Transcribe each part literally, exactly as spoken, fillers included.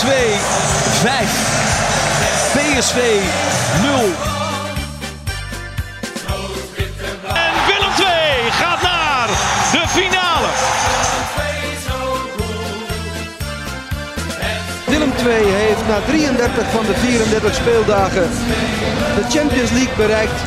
twee, vijf. P S V nul. En Willem twee gaat naar de finale. Willem twee heeft na drieëndertig van de vierendertig speeldagen de Champions League bereikt.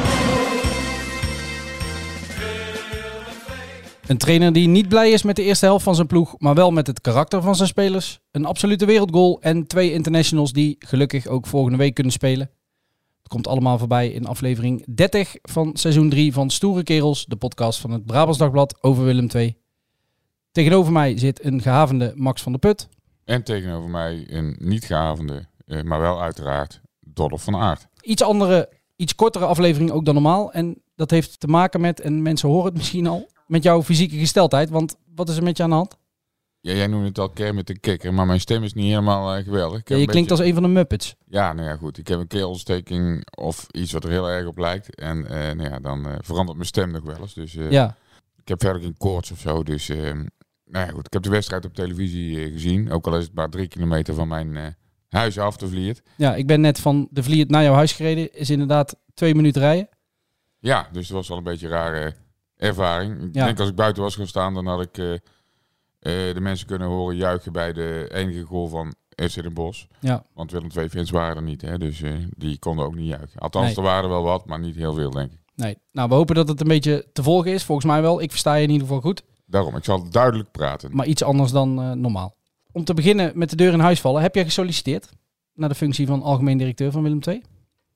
Een trainer die niet blij is met de eerste helft van zijn ploeg, maar wel met het karakter van zijn spelers. Een absolute wereldgoal en twee internationals die gelukkig ook volgende week kunnen spelen. Het komt allemaal voorbij in aflevering dertig van seizoen drie van Stoere Kerels, de podcast van het Brabants Dagblad over Willem twee. Tegenover mij zit een gehavende Max van der Put. En tegenover mij een niet gehavende, maar wel uiteraard Dolf van Aert. Iets andere, iets kortere aflevering ook dan normaal. En dat heeft te maken met, en mensen horen het misschien al, met jouw fysieke gesteldheid. Want wat is er met je aan de hand? Ja, jij noemt het al Kermit de Kikker, maar mijn stem is niet helemaal uh, geweldig. Ja, je klinkt beetje... als een van de Muppets. Ja, nou ja, goed. Ik heb een keelontsteking of iets wat er heel erg op lijkt. En uh, nou ja, dan uh, verandert mijn stem nog wel eens. Dus uh, ja. Ik heb verder geen koorts of zo. Dus uh, nou ja, goed. Ik heb de wedstrijd op televisie uh, gezien. Ook al is het maar drie kilometer van mijn uh, huis af te Vliert. Ja, ik ben net van de Vliert naar jouw huis gereden. Is inderdaad twee minuten rijden. Ja, dus het was wel een beetje een rare ervaring. Ik ja. denk als ik buiten was gaan staan, dan had ik uh, uh, de mensen kunnen horen juichen bij de enige goal van F C Den Bosch. Ja. Want Willem twee fans waren er niet, hè? Dus uh, die konden ook niet juichen. Althans, nee. er waren er wel wat, maar niet heel veel, denk ik. Nee, nou we hopen dat het een beetje te volgen is. Volgens mij wel. Ik versta je in ieder geval goed. Daarom, ik zal duidelijk praten. Maar iets anders dan uh, normaal. Om te beginnen met de deur in huis vallen. Heb jij gesolliciteerd naar de functie van algemeen directeur van Willem twee?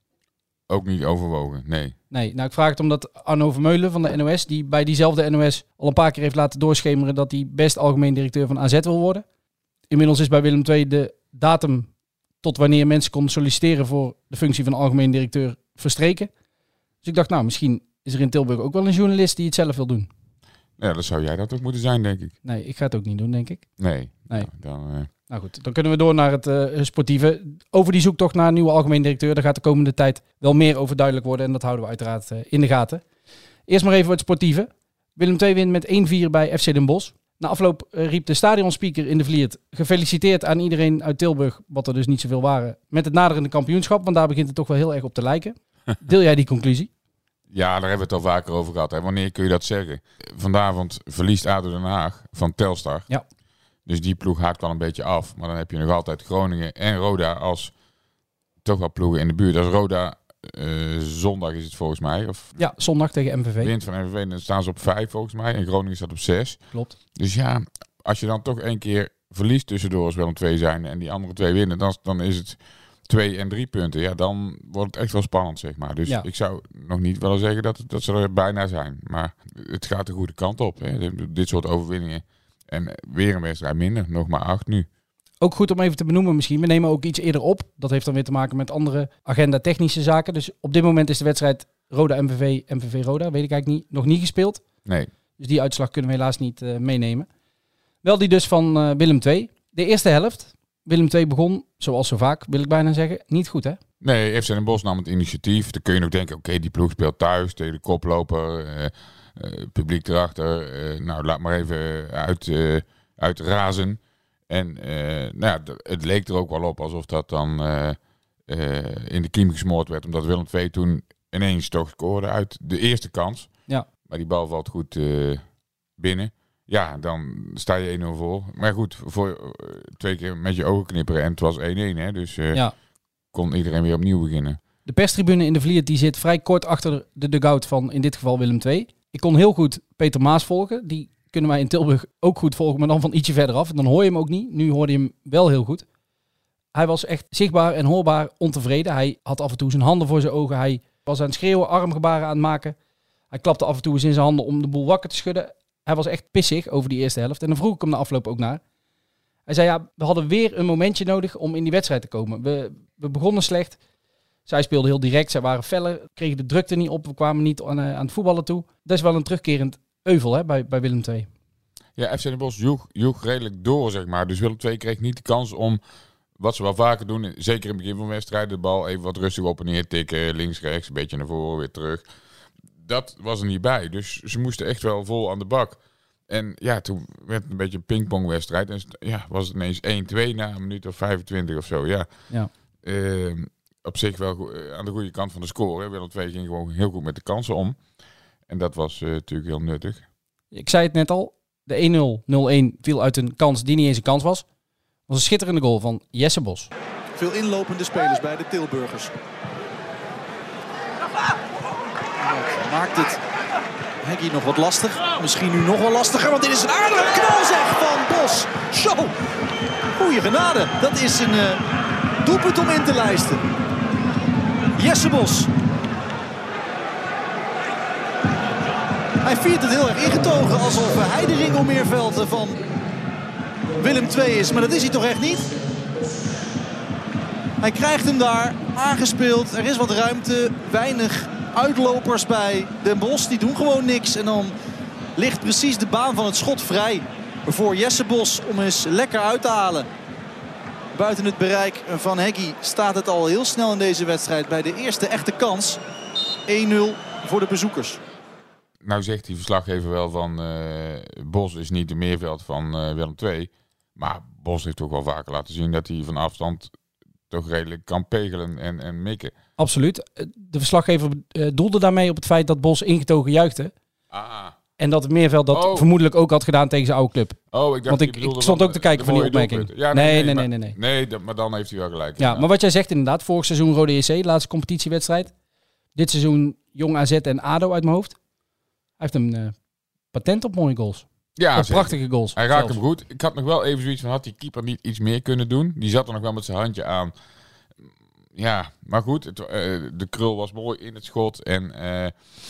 Ook niet overwogen, nee. Nee, nou ik vraag het omdat Arno Vermeulen van de N O S, die bij diezelfde N O S al een paar keer heeft laten doorschemeren dat hij best algemeen directeur van A Z wil worden. Inmiddels is bij Willem twee de datum tot wanneer mensen konden solliciteren voor de functie van algemeen directeur verstreken. Dus ik dacht, nou misschien is er in Tilburg ook wel een journalist die het zelf wil doen. Ja, dan zou jij dat ook moeten zijn, denk ik. Nee, ik ga het ook niet doen, denk ik. Nee. Nee. Nou, dan... Uh... Nou goed, dan kunnen we door naar het uh, sportieve. Over die zoektocht naar een nieuwe algemeen directeur. Daar gaat de komende tijd wel meer over duidelijk worden. En dat houden we uiteraard uh, in de gaten. Eerst maar even het sportieve. Willem twee wint met één vier bij F C Den Bosch. Na afloop uh, riep de stadionspeaker in de Vliert: gefeliciteerd aan iedereen uit Tilburg, wat er dus niet zoveel waren, met het naderende kampioenschap. Want daar begint het toch wel heel erg op te lijken. Deel jij die conclusie? Ja, daar hebben we het al vaker over gehad. Hè. Wanneer kun je dat zeggen? Vanavond verliest A D O Den Haag van Telstar. Ja. Dus die ploeg haakt wel een beetje af. Maar dan heb je nog altijd Groningen en Roda als toch wel ploegen in de buurt. Als Roda uh, zondag is het volgens mij. Of ja, zondag tegen M V V. Wint van M V V, dan staan ze op vijf volgens mij. En Groningen staat op zes. Klopt. Dus ja, als je dan toch één keer verliest tussendoor als wel een twee zijn en die andere twee winnen, dan, dan is het twee en drie punten. Ja, dan wordt het echt wel spannend, zeg maar. Dus ja. Ik zou nog niet willen zeggen dat, dat ze er bijna zijn. Maar het gaat de goede kant op. Hè. Dit soort overwinningen. En weer een wedstrijd minder, nog maar acht nu. Ook goed om even te benoemen misschien. We nemen ook iets eerder op. Dat heeft dan weer te maken met andere agenda-technische zaken. Dus op dit moment is de wedstrijd Roda-M V V, M V V-Roda, weet ik eigenlijk niet, nog niet gespeeld. Nee. Dus die uitslag kunnen we helaas niet uh, meenemen. Wel die dus van uh, Willem twee. De eerste helft. Willem twee begon, zoals zo vaak, wil ik bijna zeggen, niet goed hè? Nee, F C Den Bosch nam het initiatief. Dan kun je nog denken, oké, okay, die ploeg speelt thuis tegen de koploper. Uh, uh, publiek erachter. Uh, nou, laat maar even uit, uh, uit razen. En uh, nou ja, d- het leek er ook wel op alsof dat dan uh, uh, in de kiem gesmoord werd. Omdat Willem twee toen ineens toch scoorde uit de eerste kans. Ja. Maar die bal valt goed uh, binnen. Ja, dan sta je één nul voor. Maar goed, voor uh, twee keer met je ogen knipperen en het was één één. Hè? Dus uh, ja. kon iedereen weer opnieuw beginnen. De perstribune in de Vliert die zit vrij kort achter de dugout van in dit geval Willem twee. Ik kon heel goed Peter Maas volgen. Die kunnen wij in Tilburg ook goed volgen, maar dan van ietsje verderaf. En dan hoor je hem ook niet. Nu hoorde je hem wel heel goed. Hij was echt zichtbaar en hoorbaar ontevreden. Hij had af en toe zijn handen voor zijn ogen. Hij was aan het schreeuwen, armgebaren aan het maken. Hij klapte af en toe eens in zijn handen om de boel wakker te schudden. Hij was echt pissig over die eerste helft. En dan vroeg ik hem na afloop ook naar. Hij zei, ja, we hadden weer een momentje nodig om in die wedstrijd te komen. We, we begonnen slecht. Zij speelden heel direct. Zij waren feller. Kregen de drukte niet op. We kwamen niet aan, uh, aan het voetballen toe. Dat is wel een terugkerend euvel hè, bij, bij Willem twee. Ja, F C Den Bosch joeg, joeg redelijk door, zeg maar. Dus Willem twee kreeg niet de kans om, wat ze wel vaker doen, zeker in het begin van de wedstrijd, de bal even wat rustig op en neer tikken. Links, rechts, een beetje naar voren, weer terug. Dat was er niet bij. Dus ze moesten echt wel vol aan de bak. En ja, toen werd het een beetje een pingpongwedstrijd. En ja, was het ineens één twee na een minuut of vijfentwintig of zo. Ja, Ja. uh, op zich wel go- aan de goede kant van de score. Willem twee ging gewoon heel goed met de kansen om. En dat was uh, natuurlijk heel nuttig. Ik zei het net al. De één nul nul één viel uit een kans die niet eens een kans was. Het was een schitterende goal van Jesse Bos. Veel inlopende spelers bij de Tilburgers. Dat maakt het Heggie nog wat lastig. Misschien nu nog wel lastiger, want dit is een aardige knal zeg van Bos. Zo, goeie genade. Dat is een uh, doelpunt om in te lijsten. Jesse Bos. Hij viert het heel erg ingetogen, alsof hij de Ringelmeerveld van Willem twee is. Maar dat is hij toch echt niet? Hij krijgt hem daar aangespeeld. Er is wat ruimte. Weinig uitlopers bij Den Bosch. Die doen gewoon niks. En dan ligt precies de baan van het schot vrij voor Jesse Bos om eens lekker uit te halen. Buiten het bereik van Heggie staat het al heel snel in deze wedstrijd bij de eerste echte kans. één nul voor de bezoekers. Nou zegt die verslaggever wel van uh, Bos is niet de meerveld van uh, Willem twee. Maar Bos heeft ook wel vaker laten zien dat hij van afstand toch redelijk kan pegelen en, en mikken. Absoluut. De verslaggever uh, doelde daarmee op het feit dat Bos ingetogen juichte. Ah. En dat het Meerveld dat Oh. vermoedelijk ook had gedaan tegen zijn oude club. Oh, ik dacht Want ik, je bedoelde ik stond van ook te kijken de van die mooie opmerking. doelpunten. Ja, nee, nee, maar, nee, nee. nee. Nee, dat, maar dan heeft hij wel gelijk. Ja, maar wat jij zegt inderdaad, vorig seizoen Rode J C, laatste competitiewedstrijd. Dit seizoen Jong A Z en ADO uit mijn hoofd. Hij heeft een uh, patent op mooie goals. Ja, Op zeker. prachtige goals. Hij raakt zelfs. hem goed. Ik had nog wel even zoiets van, had die keeper niet iets meer kunnen doen? Die zat er nog wel met zijn handje aan. Ja, maar goed. Het, uh, de krul was mooi in het schot. En uh,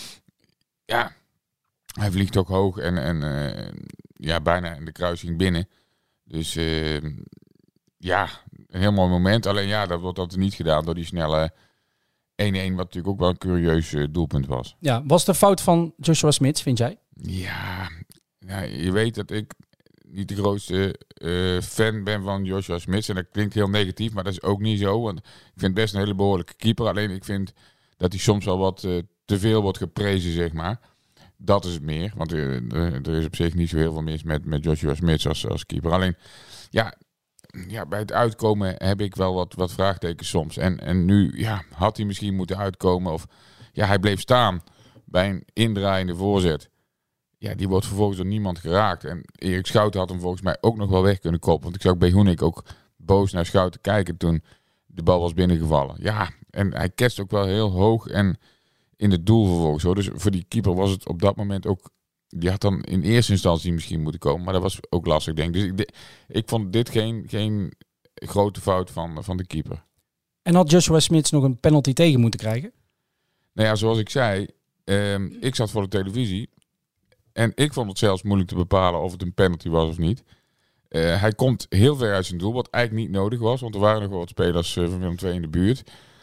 ja, hij vliegt ook hoog en, en uh, ja, bijna in de kruising binnen. Dus uh, ja, een heel mooi moment. Alleen ja, dat wordt dat niet gedaan door die snelle één één, wat natuurlijk ook wel een curieus uh, doelpunt was. Ja, was de fout van Joshua Smits, vind jij? Ja, ja, je weet dat ik niet de grootste uh, fan ben van Joshua Smits. En dat klinkt heel negatief, maar dat is ook niet zo. Want ik vind het best een hele behoorlijke keeper. Alleen ik vind dat hij soms wel wat uh, te veel wordt geprezen, zeg maar. Dat is het meer. Want uh, er is op zich niet zo heel veel mis met, met Joshua Smits als, als keeper. Alleen, ja, ja, bij het uitkomen heb ik wel wat, wat vraagtekens soms. En, en nu ja, had hij misschien moeten uitkomen. Of ja, hij bleef staan bij een indraaiende voorzet. Ja, die wordt vervolgens door niemand geraakt. En Erik Schouten had hem volgens mij ook nog wel weg kunnen koppen. Want ik zag bij Hoenik ook boos naar Schouten kijken toen de bal was binnengevallen. Ja, en hij ketst ook wel heel hoog en in het doel vervolgens. Hoor. Dus voor die keeper was het op dat moment ook... Die had dan in eerste instantie misschien moeten komen. Maar dat was ook lastig, denk ik. Dus ik, ik vond dit geen, geen grote fout van, van de keeper. En had Joshua Smits nog een penalty tegen moeten krijgen? Nou ja, zoals ik zei, um, ik zat voor de televisie. En ik vond het zelfs moeilijk te bepalen of het een penalty was of niet. Uh, hij komt heel ver uit zijn doel, wat eigenlijk niet nodig was. Want er waren nog wel wat spelers uh, van Willem twee in de buurt.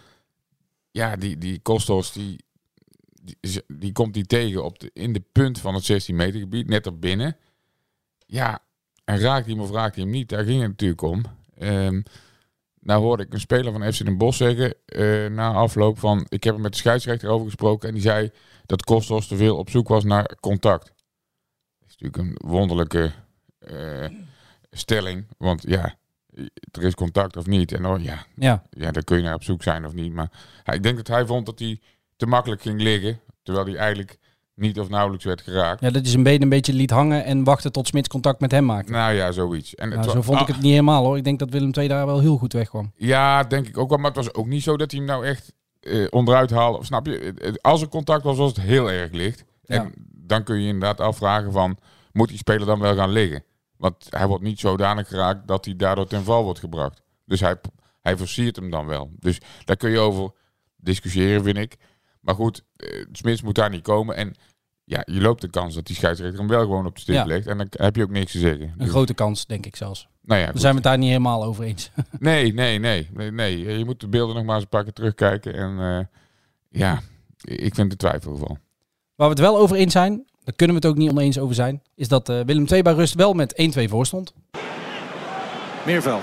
Ja, die, die Kostos, die, die, die komt die tegen op de, in de punt van het zestien meter gebied, net erbinnen. Ja, en raakt hij hem of raakt hij hem niet? Daar ging het natuurlijk om. Um, nou hoorde ik een speler van F C Den Bosch zeggen, uh, na afloop van... Ik heb er met de scheidsrechter over gesproken en die zei dat Kostos te veel op zoek was naar contact. Dat is natuurlijk een wonderlijke uh, stelling, want ja, er is contact of niet. En oh, ja, Ja. ja, daar kun je naar op zoek zijn of niet. Maar ja, ik denk dat hij vond dat hij te makkelijk ging liggen, terwijl hij eigenlijk niet of nauwelijks werd geraakt. Ja, dat hij zijn been een beetje liet hangen en wachtte tot Smits contact met hem maakte. Nou ja, zoiets. En Nou, het zo wa- vond ik ah, het niet helemaal hoor. Ik denk dat Willem twee daar wel heel goed wegkwam. Ja, denk ik ook wel. Maar het was ook niet zo dat hij hem nou echt uh, onderuit haalde. Snap je? Als er contact was, was het heel erg licht. Ja. En dan kun je inderdaad afvragen van... Moet die speler dan wel gaan liggen? Want hij wordt niet zodanig geraakt dat hij daardoor ten val wordt gebracht. Dus hij, hij versiert hem dan wel. Dus daar kun je over discussiëren, vind ik. Maar goed, uh, Smits moet daar niet komen. En ja, je loopt de kans dat die scheidsrechter hem wel gewoon op de stip Ja. legt. En dan heb je ook niks te zeggen. Een Dus, grote kans, denk ik zelfs. nou ja, We goed. zijn het daar niet helemaal over eens. Nee, nee, nee, nee, nee. Je moet de beelden nog maar eens een paar keer terugkijken. En uh, ja, ik vind het twijfelgeval. Waar we het wel over eens zijn, daar kunnen we het ook niet oneens over zijn, is dat uh, Willem twee bij rust wel met één twee voor stond. Meerveld.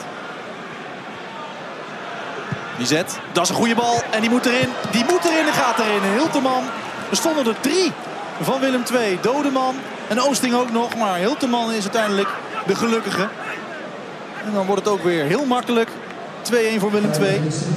Die zet. Dat is een goede bal. En die moet erin. Die moet erin en gaat erin. Hilterman. Er stonden er drie van Willem twee. Dodeman En Oosting ook nog, maar Hilterman is uiteindelijk de gelukkige. En dan wordt het ook weer heel makkelijk. twee-een voor Willem twee.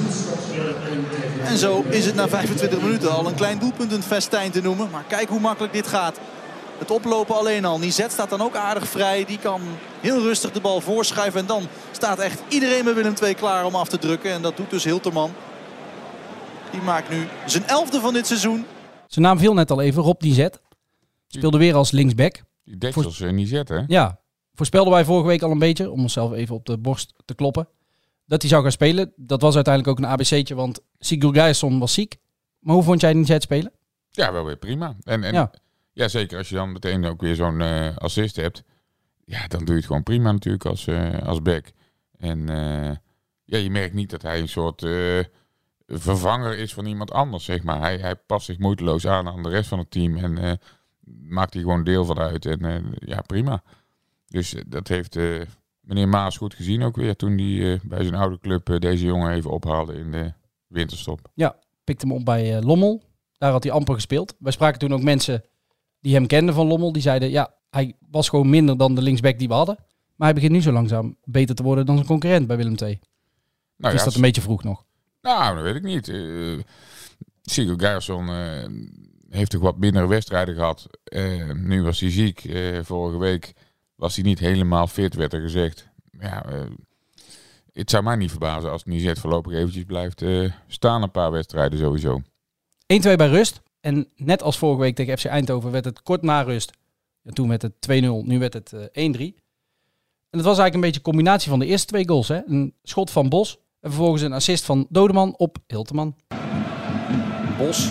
En zo is het na vijfentwintig minuten al een klein doelpuntenfestijn te noemen. Maar kijk hoe makkelijk dit gaat. Het oplopen alleen al. Nizet staat dan ook aardig vrij. Die kan heel rustig de bal voorschuiven. En dan staat echt iedereen bij Willem twee klaar om af te drukken. En dat doet dus Hilterman. Die maakt nu zijn elfde van dit seizoen. Zijn naam viel net al even. Rob Nizet. Speelde weer als linksback. Die deksels uh, niet zetten, hè? Ja. Voorspelden wij vorige week al een beetje. Om onszelf even op de borst te kloppen. Dat hij zou gaan spelen. Dat was uiteindelijk ook een A B C'tje. Want Sigurd Geirsson was ziek. Maar hoe vond jij Nizet spelen? Ja, wel weer prima. En, en ja. ja, zeker als je dan meteen ook weer zo'n uh, assist hebt. Ja, dan doe je het gewoon prima natuurlijk als, uh, als back. En uh, ja, je merkt niet dat hij een soort uh, vervanger is van iemand anders, zeg maar. Hij, hij past zich moeiteloos aan aan de rest van het team. En uh, maakt hij gewoon deel van uit. En uh, ja, prima. Dus uh, dat heeft uh, meneer Maas goed gezien ook weer. Toen hij uh, bij zijn oude club uh, deze jongen even ophaalde in de winterstop. Ja, pikte hem op bij uh, Lommel. Daar had hij amper gespeeld. Wij spraken toen ook mensen die hem kenden van Lommel. Die zeiden, ja, hij was gewoon minder dan de linksback die we hadden. Maar hij begint nu zo langzaam beter te worden dan zijn concurrent bij Willem twee. Nou, is ja, dat een beetje vroeg nog? Nou, dat weet ik niet. Uh, Sigurd Geirsson uh, heeft toch wat mindere wedstrijden gehad. Uh, nu was hij ziek. Uh, vorige week was hij niet helemaal fit, werd er gezegd. Ja, uh, het zou mij niet verbazen als Nizet voorlopig eventjes blijft uh, staan een paar wedstrijden sowieso. één-twee bij rust. En net als vorige week tegen F C Eindhoven werd het kort na rust. En toen werd het twee-nul, nu werd het uh, één-drie. En het was eigenlijk een beetje een combinatie van de eerste twee goals. Hè? Een schot van Bos en vervolgens een assist van Dodeman op Hilterman. Bos.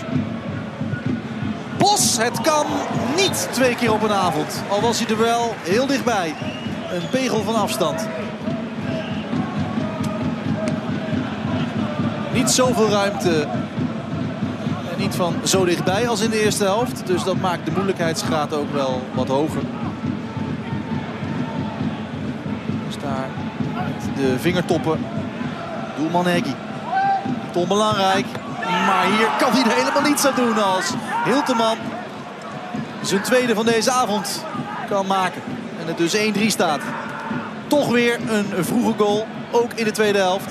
Bos, het kan niet twee keer op een avond. Al was hij er wel heel dichtbij. Een pegel van afstand. Niet zoveel ruimte. En niet van zo dichtbij als in de eerste helft. Dus dat maakt de moeilijkheidsgraad ook wel wat hoger. Dus daar met de vingertoppen. Doelman Heggy. Niet onbelangrijk. Maar hier kan hij er helemaal niets aan doen als Hilterman zijn tweede van deze avond kan maken. En het dus één-drie staat. Toch weer een vroege goal. Ook in de tweede helft.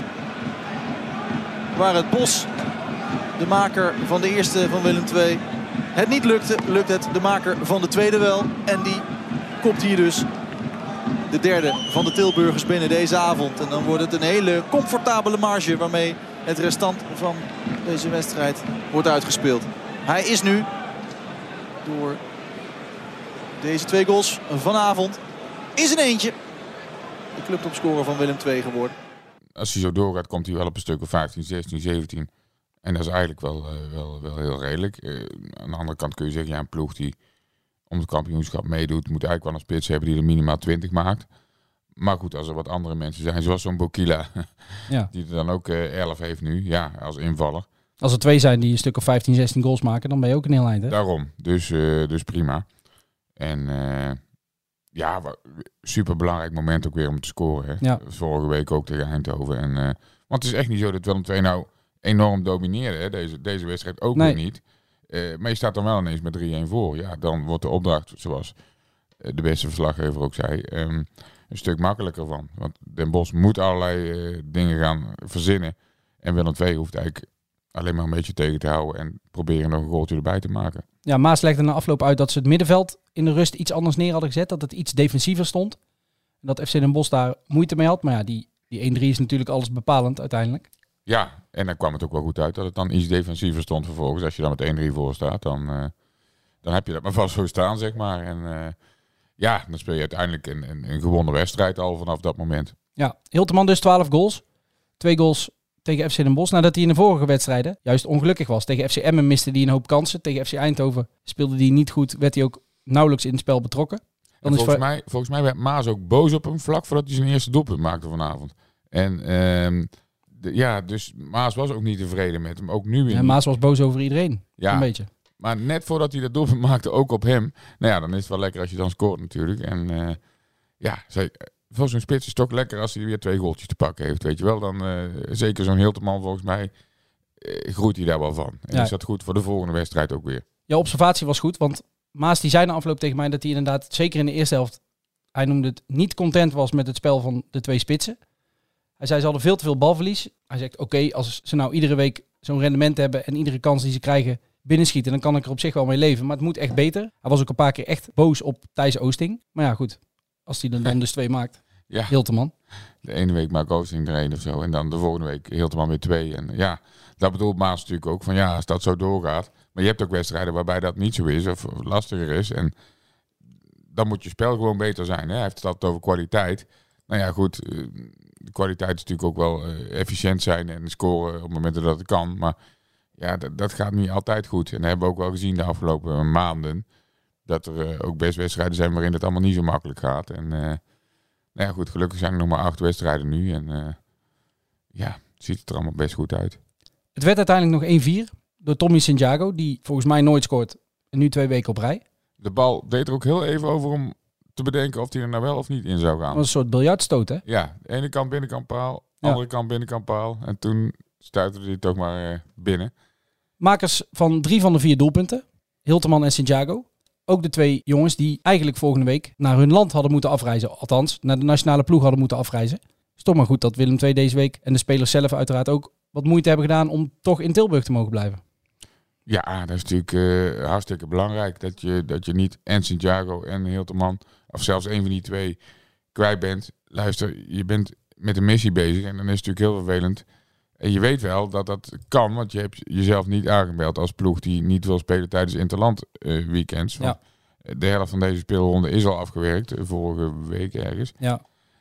Waar het Bos, de maker van de eerste van Willem twee, het niet lukte, lukt het de maker van de tweede wel. En die kopt hier dus de derde van de Tilburgers binnen deze avond. En dan wordt het een hele comfortabele marge waarmee het restant van deze wedstrijd wordt uitgespeeld. Hij is nu door deze twee goals vanavond is een eentje de clubtopscorer van Willem twee geworden. Als hij zo doorgaat komt hij wel op een stuk of vijftien, zestien, zeventien. En dat is eigenlijk wel, uh, wel, wel heel redelijk. Uh, aan de andere kant kun je zeggen, ja, een ploeg die om het kampioenschap meedoet, moet eigenlijk wel een spits hebben die er minimaal twintig maakt. Maar goed, als er wat andere mensen zijn, zoals zo'n Bokila, ja. die er dan ook uh, elf heeft nu, ja, als invaller. Als er twee zijn die een stuk of vijftien, zestien goals maken, dan ben je ook een heel eind, hè? Daarom, dus, uh, dus prima. En uh, ja, super belangrijk moment ook weer om te scoren. Hè? Ja. Vorige week ook tegen Eindhoven. En, uh, want het is echt niet zo dat Willem twee nou enorm domineerde, hè? Deze, deze wedstrijd ook nee. weer niet. Uh, maar je staat dan wel ineens met drie-een voor. Ja, dan wordt de opdracht, zoals de beste verslaggever ook zei, um, een stuk makkelijker van. Want Den Bosch moet allerlei uh, dingen gaan verzinnen. En Willem twee hoeft eigenlijk alleen maar een beetje tegen te houden en proberen nog een goaltje erbij te maken. Ja, Maas legde na afloop uit dat ze het middenveld in de rust iets anders neer hadden gezet. Dat het iets defensiever stond. En dat F C Den Bosch daar moeite mee had. Maar ja, die, die één-drie is natuurlijk alles bepalend uiteindelijk. Ja, en dan kwam het ook wel goed uit dat het dan iets defensiever stond vervolgens. Als je dan met één-drie voor staat, dan, uh, dan heb je dat maar vast zo staan, zeg maar. En uh, ja, dan speel je uiteindelijk een, een, een gewonnen wedstrijd al vanaf dat moment. Ja, Hilterman dus twaalf goals. Twee goals tegen F C Den Bosch. Nadat hij in de vorige wedstrijden juist ongelukkig was. Tegen F C Emmen miste hij een hoop kansen. Tegen F C Eindhoven speelde hij niet goed. Werd hij ook nauwelijks in het spel betrokken. Dan volgens, is mij, volgens mij werd Maas ook boos op hem vlak voordat hij zijn eerste doelpunt maakte vanavond. En um, de, ja, dus Maas was ook niet tevreden met hem. Ook nu weer. Ja, Maas was boos over iedereen. Ja, een beetje. Maar net voordat hij dat doelpunt maakte, ook op hem. Nou ja, dan is het wel lekker als je dan scoort natuurlijk. En uh, ja, voor zo'n spits is het ook lekker als hij weer twee goaltjes te pakken heeft. Weet je wel, dan uh, zeker zo'n Hilterman volgens mij uh, groeit hij daar wel van. En ja. Is dat goed voor de volgende wedstrijd ook weer. Jouw observatie was goed, want Maas die zei na afloop tegen mij dat hij inderdaad, zeker in de eerste helft, hij noemde het niet content was met het spel van de twee spitsen. Hij zei ze hadden veel te veel balverlies. Hij zegt oké, okay, als ze nou iedere week zo'n rendement hebben en iedere kans die ze krijgen binnenschieten, dan kan ik er op zich wel mee leven. Maar het moet echt beter. Hij was ook een paar keer echt boos op Thijs Oosting. Maar ja goed, als hij er dan dus twee maakt. Ja. Hilterman. De ene week maakt Oosting er één of zo. En dan de volgende week Hilterman weer twee. En ja, dat bedoelt Maas natuurlijk ook. Van ja, als dat zo doorgaat. Maar je hebt ook wedstrijden waarbij dat niet zo is. Of lastiger is. En dan moet je spel gewoon beter zijn. Hè? Hij heeft het altijd over kwaliteit. Nou ja, goed. De kwaliteit is natuurlijk ook wel uh, efficiënt zijn. En scoren op momenten dat het kan. Maar ja, dat, dat gaat niet altijd goed. En dat hebben we ook wel gezien de afgelopen maanden. Dat er uh, ook best wedstrijden zijn waarin het allemaal niet zo makkelijk gaat. En uh, nou ja, goed, gelukkig zijn er nog maar acht wedstrijden nu. En uh, ja, het ziet het er allemaal best goed uit. Het werd uiteindelijk nog één vier door Tommy Santiago, die volgens mij nooit scoort. En nu twee weken op rij. De bal deed er ook heel even over om te bedenken of hij er nou wel of niet in zou gaan. Dat was een soort biljartstoot, hè? Ja, de ene kant binnenkant paal, de Ja. andere kant binnenkant paal. En toen stuiterde hij toch maar uh, binnen. Makers van drie van de vier doelpunten, Hilterman en Santiago. Ook de twee jongens die eigenlijk volgende week naar hun land hadden moeten afreizen. Althans, naar de nationale ploeg hadden moeten afreizen. Het is toch maar goed dat Willem twee deze week en de spelers zelf uiteraard ook wat moeite hebben gedaan om toch in Tilburg te mogen blijven. Ja, dat is natuurlijk uh, hartstikke belangrijk. Dat je, dat je niet en Santiago en Hilterman, of zelfs een van die twee, kwijt bent. Luister, je bent met een missie bezig en dan is het natuurlijk heel vervelend. En je weet wel dat dat kan, want je hebt jezelf niet aangemeld als ploeg die niet wil spelen tijdens interland uh, weekends. Ja. De helft van deze speelronde is al afgewerkt, uh, vorige week ergens. Ja.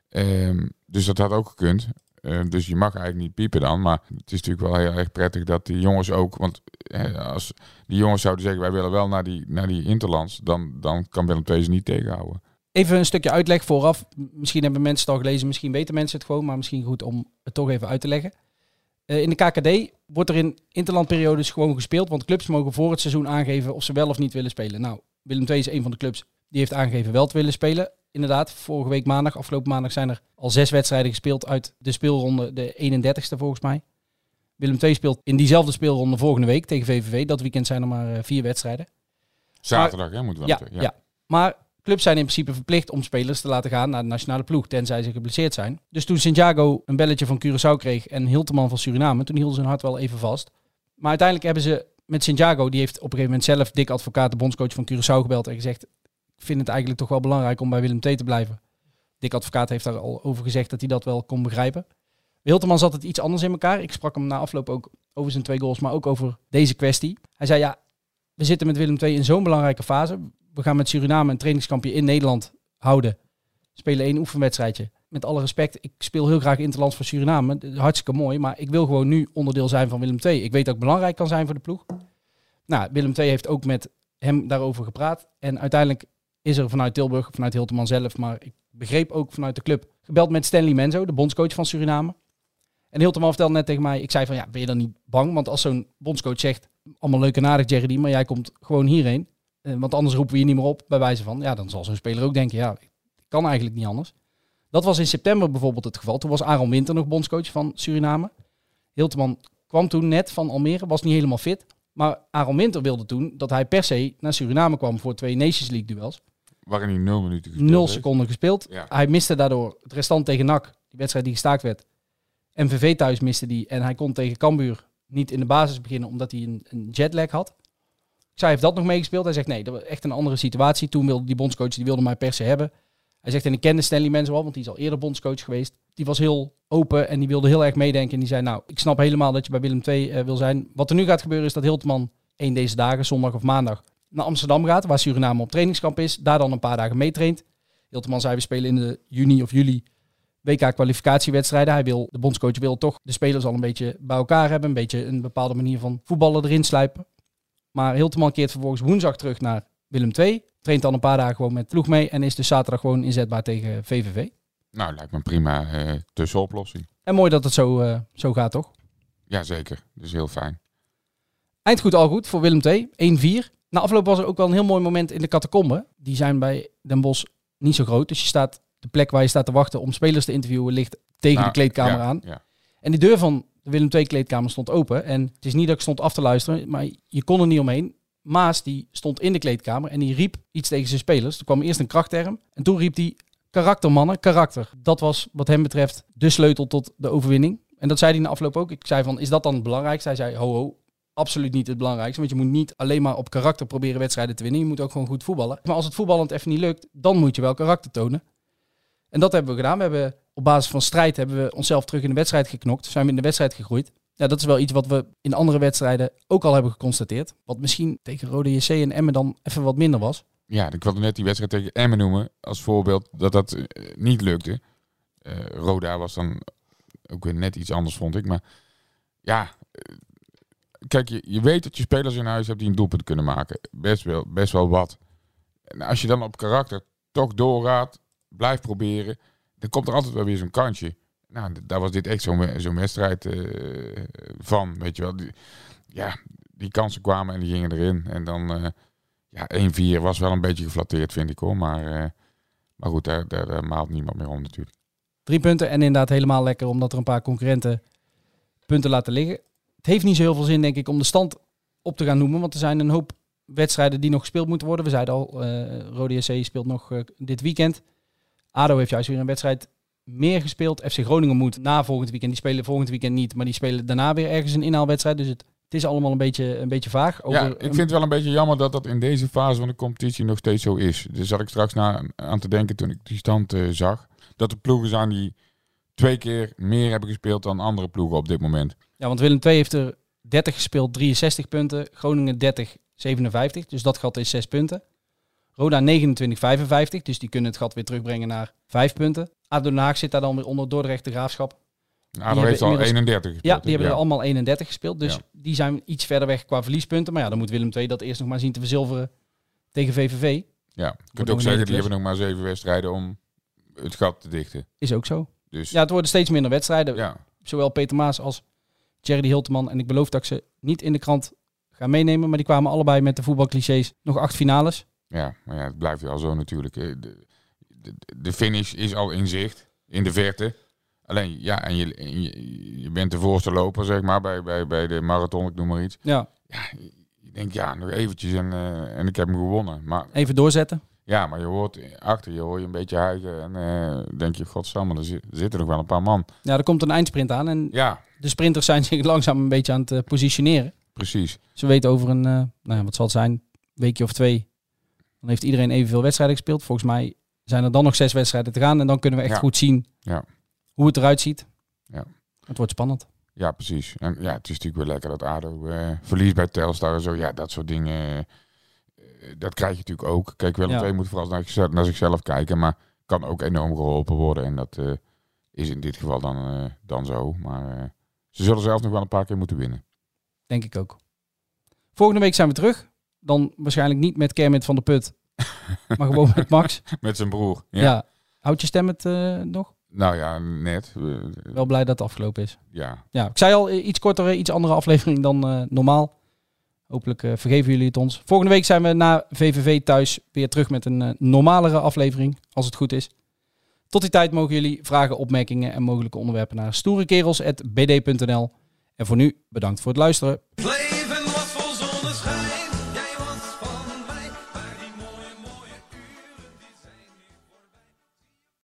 Um, dus dat had ook gekund. Uh, dus je mag eigenlijk niet piepen dan. Maar het is natuurlijk wel heel erg prettig dat die jongens ook... Want uh, als die jongens zouden zeggen, wij willen wel naar die, naar die interlands, dan, dan kan Willem twee ze niet tegenhouden. Even een stukje uitleg vooraf. Misschien hebben mensen het al gelezen, misschien weten mensen het gewoon, maar misschien goed om het toch even uit te leggen. Uh, in de K K D wordt er in interlandperiodes gewoon gespeeld, want clubs mogen voor het seizoen aangeven of ze wel of niet willen spelen. Nou, Willem twee is een van de clubs die heeft aangegeven wel te willen spelen. Inderdaad, vorige week maandag, afgelopen maandag zijn er al zes wedstrijden gespeeld uit de speelronde, de eenendertigste volgens mij. Willem twee speelt in diezelfde speelronde volgende week tegen V V V. Dat weekend zijn er maar uh, vier wedstrijden. Zaterdag, maar, hè, moeten we ja, ja. ja, maar clubs zijn in principe verplicht om spelers te laten gaan naar de nationale ploeg, tenzij ze geblesseerd zijn. Dus toen Santiago een belletje van Curaçao kreeg en Hilterman van Suriname, toen hielden ze hun hart wel even vast. Maar uiteindelijk hebben ze met Santiago, die heeft op een gegeven moment zelf Dick Advocaat, de bondscoach van Curaçao, gebeld en gezegd, ik vind het eigenlijk toch wel belangrijk om bij Willem twee te blijven. Dick Advocaat heeft daar al over gezegd dat hij dat wel kon begrijpen. Hilterman zat het iets anders in elkaar. Ik sprak hem na afloop ook over zijn twee goals, maar ook over deze kwestie. Hij zei, ja, we zitten met Willem twee in zo'n belangrijke fase. We gaan met Suriname een trainingskampje in Nederland houden. Spelen één oefenwedstrijdje. Met alle respect, ik speel heel graag interlands voor Suriname. Hartstikke mooi, maar ik wil gewoon nu onderdeel zijn van Willem twee. Ik weet dat ik belangrijk kan zijn voor de ploeg. Nou, Willem twee heeft ook met hem daarover gepraat. En uiteindelijk is er vanuit Tilburg, vanuit Hilterman zelf, maar ik begreep ook vanuit de club, gebeld met Stanley Menzo, de bondscoach van Suriname. En Hilterman vertelde net tegen mij, ik zei van ja, ben je dan niet bang? Want als zo'n bondscoach zegt, allemaal leuk en aardig Jerry, maar jij komt gewoon hierheen. Want anders roepen we je niet meer op, bij wijze van. Ja, dan zal zo'n speler ook denken, ja, ik kan eigenlijk niet anders. Dat was in september bijvoorbeeld het geval. Toen was Aaron Winter nog bondscoach van Suriname. Hilterman kwam toen net van Almere, was niet helemaal fit. Maar Aaron Winter wilde toen dat hij per se naar Suriname kwam voor twee Nations League duels. Waarin hij nul minuten gespeeld Nul heeft. seconden gespeeld. Ja. Hij miste daardoor het restant tegen N A C, die wedstrijd die gestaakt werd. M V V thuis miste die en hij kon tegen Cambuur niet in de basis beginnen omdat hij een, een jetlag had. Zij heeft dat nog meegespeeld. Hij zegt nee, dat was echt een andere situatie. Toen wilde die bondscoach, die wilde mij per se hebben. Hij zegt, en ik kende Stanley Menzo al, want die is al eerder bondscoach geweest. Die was heel open en die wilde heel erg meedenken. En die zei, nou, ik snap helemaal dat je bij Willem twee uh, wil zijn. Wat er nu gaat gebeuren is dat Hilterman één deze dagen, zondag of maandag, naar Amsterdam gaat, waar Suriname op trainingskamp is. Daar dan een paar dagen meetraint. Hilterman zei, we spelen in de juni of juli W K-kwalificatiewedstrijden. Hij wil, de bondscoach wil toch de spelers al een beetje bij elkaar hebben. Een beetje een bepaalde manier van voetballen erin slijpen. Maar Hilterman keert vervolgens woensdag terug naar Willem twee. Traint dan een paar dagen gewoon met ploeg mee. En is dus zaterdag gewoon inzetbaar tegen V V V. Nou, lijkt me een prima uh, tussenoplossing. En mooi dat het zo, uh, zo gaat, toch? Jazeker, dus heel fijn. Eindgoed al goed voor Willem twee. één vier. Na afloop was er ook wel een heel mooi moment in de catacomben. Die zijn bij Den Bosch niet zo groot. Dus je staat, de plek waar je staat te wachten om spelers te interviewen ligt tegen Nou, de kleedkamer ja, aan. Ja. En die deur van de Willem twee kleedkamer stond open. En het is niet dat ik stond af te luisteren, maar je kon er niet omheen. Maas die stond in de kleedkamer en die riep iets tegen zijn spelers. Er kwam eerst een krachtterm en toen riep hij karaktermannen, karakter. Dat was wat hem betreft de sleutel tot de overwinning. En dat zei hij na afloop ook. Ik zei van, is dat dan het belangrijkste? Hij zei, ho ho, absoluut niet het belangrijkste. Want je moet niet alleen maar op karakter proberen wedstrijden te winnen. Je moet ook gewoon goed voetballen. Maar als het voetballend even niet lukt, dan moet je wel karakter tonen. En dat hebben we gedaan. We hebben op basis van strijd hebben we onszelf terug in de wedstrijd geknokt. Zijn we in de wedstrijd gegroeid. Ja, dat is wel iets wat we in andere wedstrijden ook al hebben geconstateerd. Wat misschien tegen Rode J C en Emmen dan even wat minder was. Ja, ik wilde net die wedstrijd tegen Emmen noemen als voorbeeld dat dat uh, niet lukte. Uh, Roda was dan ook weer net iets anders, vond ik. Maar ja, uh, kijk, je, je weet dat je spelers in huis hebt die een doelpunt kunnen maken. Best wel, best wel wat. En als je dan op karakter toch doorgaat, blijft proberen, dan komt er altijd wel weer zo'n kansje. Nou, daar was dit echt zo'n, zo'n wedstrijd uh, van, weet je wel. Die, ja, die kansen kwamen en die gingen erin. En dan, uh, ja, één vier was wel een beetje geflatteerd, vind ik hoor. Maar, uh, maar goed, daar, daar, daar maalt niemand meer om natuurlijk. Drie punten en inderdaad helemaal lekker, omdat er een paar concurrenten punten laten liggen. Het heeft niet zo heel veel zin, denk ik, om de stand op te gaan noemen. Want er zijn een hoop wedstrijden die nog gespeeld moeten worden. We zeiden al, uh, Rode J C speelt nog uh, dit weekend. A D O heeft juist weer een wedstrijd meer gespeeld. F C Groningen moet na volgend weekend. Die spelen volgend weekend niet, maar die spelen daarna weer ergens een inhaalwedstrijd. Dus het, het is allemaal een beetje, een beetje vaag. Over ja, ik vind het wel een beetje jammer dat dat in deze fase van de competitie nog steeds zo is. Daar zat ik straks na, aan te denken toen ik die stand uh, zag. Dat er ploegen zijn die twee keer meer hebben gespeeld dan andere ploegen op dit moment. Ja, want Willem twee heeft er dertig gespeeld, drieënzestig punten. Groningen dertig, zevenenvijftig. Dus dat gat is zes punten. Roda negenentwintig, vijfenvijftig. Dus die kunnen het gat weer terugbrengen naar vijf punten. A D O Den Haag zit daar dan weer onder, Dordrecht de Graafschap. A D O heeft al eenendertig gespeeld. Ja, die hebben ja. er allemaal eenendertig gespeeld. Dus ja. die zijn iets verder weg qua verliespunten. Maar ja, dan moet Willem twee dat eerst nog maar zien te verzilveren tegen V V V. Ja, je kunt ook zeggen, die hebben nog maar zeven wedstrijden om het gat te dichten. Is ook zo. Dus ja, het worden steeds minder wedstrijden. Ja. Zowel Peter Maas als Thierry Hilteman. En ik beloof dat ik ze niet in de krant ga meenemen. Maar die kwamen allebei met de voetbalclichés nog acht finales. Ja, maar ja, het blijft wel zo natuurlijk. De, de, de finish is al in zicht, in de verte. Alleen, ja, en je, je, je bent de voorste loper, zeg maar, bij, bij, bij de marathon, ik noem maar iets. Ja. Ja, je denkt, ja, nog eventjes en, uh, en ik heb hem gewonnen. Maar, even doorzetten. Ja, maar je hoort achter je hoor je een beetje hijgen en uh, denk je, godsamme, er, zit, er zitten nog wel een paar man. Ja, er komt een eindsprint aan en ja. de sprinters zijn zich langzaam een beetje aan het uh, positioneren. Precies. Ze weten over een, uh, nou ja, wat zal het zijn, weekje of twee, dan heeft iedereen evenveel wedstrijden gespeeld. Volgens mij zijn er dan nog zes wedstrijden te gaan en dan kunnen we echt ja. goed zien ja. hoe het eruit ziet. Ja. Het wordt spannend. Ja, precies. En ja, het is natuurlijk wel lekker dat A D O uh, verliest bij Telstar en zo. Ja, dat soort dingen, uh, dat krijg je natuurlijk ook. Kijk, Willem twee ja. moet vooral naar, naar zichzelf kijken, maar kan ook enorm geholpen worden. En dat uh, is in dit geval dan, uh, dan zo. Maar uh, ze zullen zelf nog wel een paar keer moeten winnen. Denk ik ook. Volgende week zijn we terug. Dan waarschijnlijk niet met Kermit van der Put, maar gewoon met Max. Met zijn broer. Ja. ja. Houdt je stem het uh, nog? Nou ja, net. Wel blij dat het afgelopen is. Ja. Ja, ik zei al, iets kortere, iets andere aflevering dan uh, normaal. Hopelijk uh, vergeven jullie het ons. Volgende week zijn we na V V V thuis weer terug met een uh, normalere aflevering, als het goed is. Tot die tijd mogen jullie vragen, opmerkingen en mogelijke onderwerpen naar stoerekerels apenstaartje b d punt n l. En voor nu, bedankt voor het luisteren.